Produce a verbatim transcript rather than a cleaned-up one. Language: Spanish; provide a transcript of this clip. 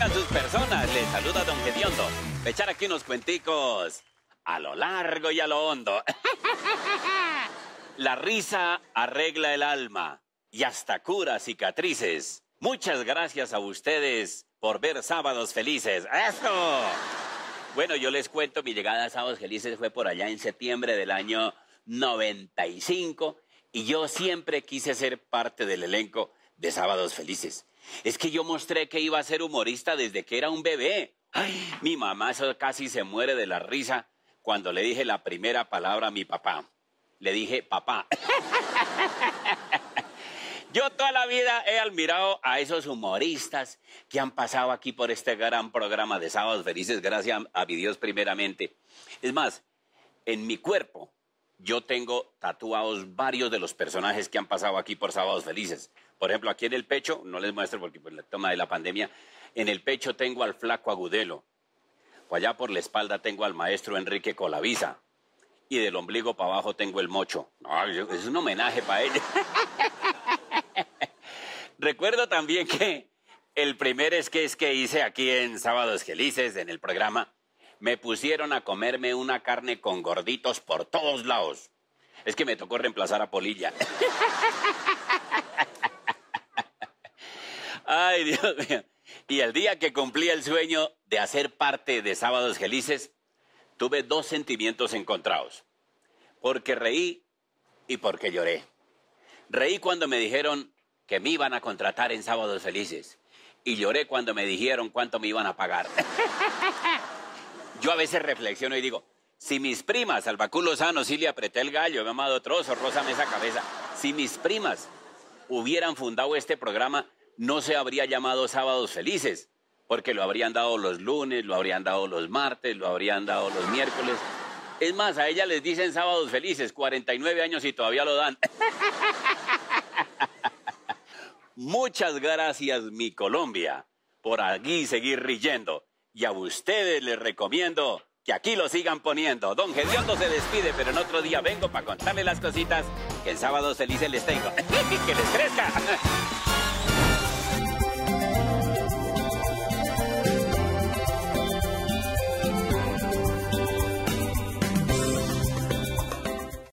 tengan sus personas. Les saluda Don Gediondo. Voy a echar aquí unos cuenticos a lo largo y a lo hondo. La risa arregla el alma y hasta cura cicatrices. Muchas gracias a ustedes por ver Sábados Felices. ¡Eso! Bueno, yo les cuento, mi llegada a Sábados Felices fue por allá en septiembre del año noventa y cinco y yo siempre quise ser parte del elenco de Sábados Felices. Es que yo mostré que iba a ser humorista desde que era un bebé. Ay, mi mamá eso casi se muere de la risa cuando le dije la primera palabra a mi papá. Le dije, papá. Yo toda la vida he admirado a esos humoristas que han pasado aquí por este gran programa de Sábados Felices, gracias a mi Dios primeramente. Es más, en mi cuerpo yo tengo tatuados varios de los personajes que han pasado aquí por Sábados Felices. Por ejemplo, aquí en el pecho, no les muestro porque por el tema de la pandemia, en el pecho tengo al Flaco Agudelo. Por allá por la espalda tengo al maestro Enrique Colavisa. Y del ombligo para abajo tengo el mocho. No, es un homenaje para ella. Recuerdo también que el primer sketch que hice aquí en Sábados Felices, en el programa, me pusieron a comerme una carne con gorditos por todos lados. Es que me tocó reemplazar a Polilla. Ay, Dios mío. Y el día que cumplí el sueño de hacer parte de Sábados Felices, tuve dos sentimientos encontrados. Porque reí y porque lloré. Reí cuando me dijeron que me iban a contratar en Sábados Felices. Y lloré cuando me dijeron cuánto me iban a pagar. Yo a veces reflexiono y digo, si mis primas, Albacu Lozano, Cilia Pretel Gallo, Amado Trozo, Rosa Mesa Cabeza, si mis primas hubieran fundado este programa, no se habría llamado Sábados Felices, porque lo habrían dado los lunes, lo habrían dado los martes, lo habrían dado los miércoles. Es más, a ellas les dicen Sábados Felices, cuarenta y nueve años y todavía lo dan. Muchas gracias, mi Colombia, por aquí seguir riendo. Y a ustedes les recomiendo que aquí lo sigan poniendo. Don Gediondo se despide, pero en otro día vengo para contarles las cositas que en Sábados Felices les tengo. ¡Que les crezca!